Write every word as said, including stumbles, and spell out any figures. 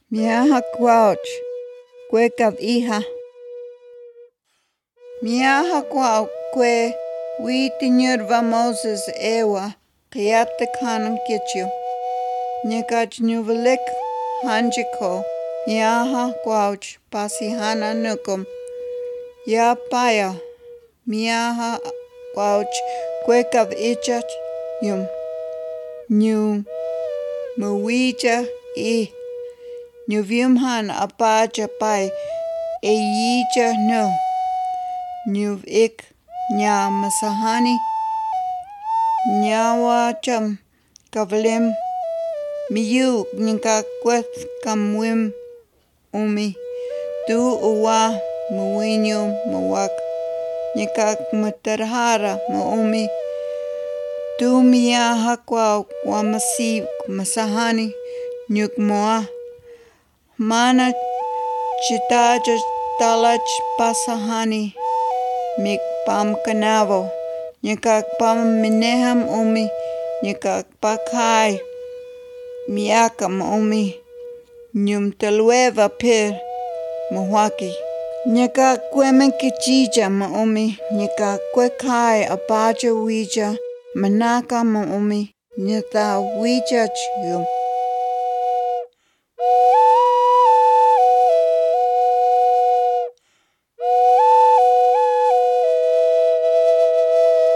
Miaja Quauch, Cuecav hija. Miaja Quauch, Que, Witinyurva Moses Ewa, Kiata Kanan Kitchu. Nyakach Nuvelik, Hanjiko, Miaja Quauch, Pasihana Nukum. Ya Paya, Miaja Quauch, Cuecav Ichat, Yum. New Muwija E. Nuviumhan apaja pai eija no. Nuv ik nya masahani nyawa cham kavlim miyu nika kweth kamwim umi tu uwa muwinyo mawak nika matarhara maumi tu miya hakwa wa masi masahani nyuk moa mana chitaja talach pasahani mik pam kanavo nyakak pam mineham umi nyakak pakai miakam umi nyum telueva pir muhaki nyakak kwemen kichija ma umi nyakak kwekai apaja wija manaka ma umi nyata wija chum